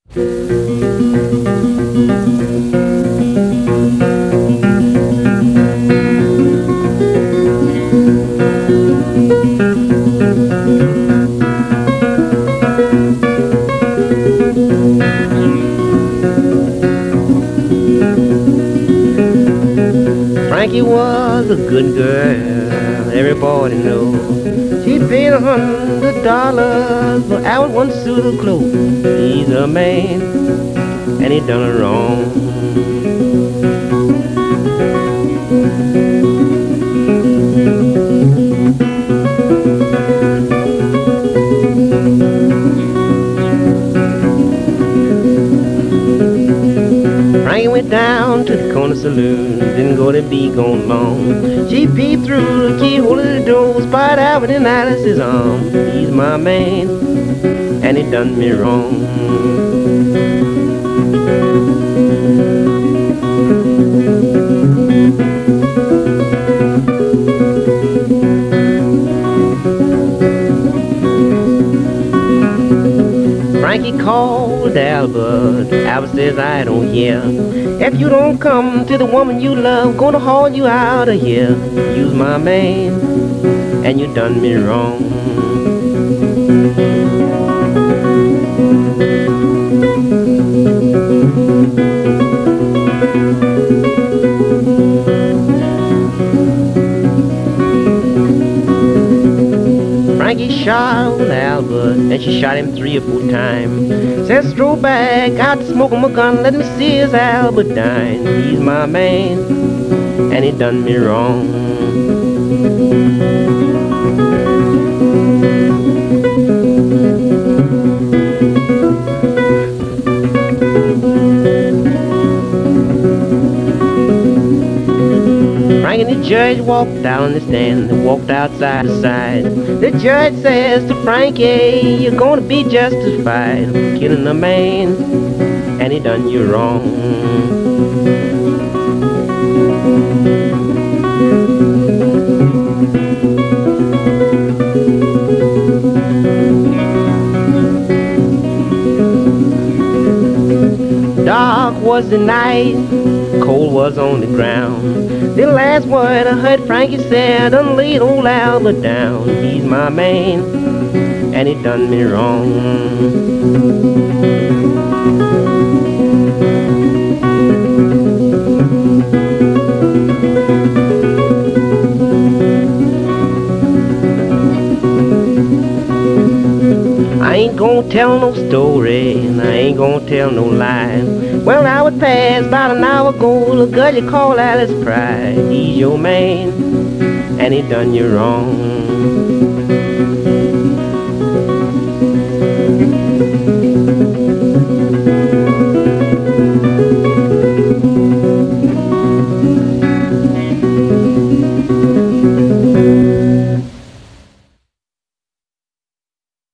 Frankie was a good girl, everybody knows. She paid $100 for out one suit of clothes. He's a man, and he done her wrong. Frankie went down to the corner saloon, didn't go to be gone long. She peeped through the keyhole of the door, spied Albert in Alice's arm. He's my man, and he done me wrong. Frankie called Albert. Albert says, I don't hear. If you don't come to the woman you love, gonna haul you out of here. You's my man, and you done me wrong. Frankie shot Albert, and she shot him 3 or 4 times. Says, stroll back out to smoke him a gun, let me see his Albert dying. He's my man, and he done me wrong. Frank and the judge walked down the stand, they walked outside the side. The judge says to Frankie, you're gonna be justified for killing a man, and he done you wrong. Dark was the night, cold was on the ground. The last word I heard Frankie said, done laid old Albert down. He's my man, and he done me wrong. I ain't gonna tell no story, and I ain't gonna tell no lie. Well, now it passed about an hour ago, the girl you call Alice Pride. He's your man, and he done you wrong.